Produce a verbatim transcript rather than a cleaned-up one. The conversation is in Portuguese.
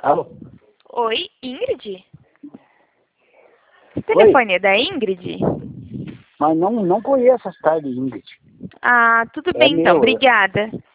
Alô? Oi, Ingrid? O telefone é da Ingrid? Mas não, não conheço essa tarde, Ingrid. Ah, tudo É bem então, meu. obrigada.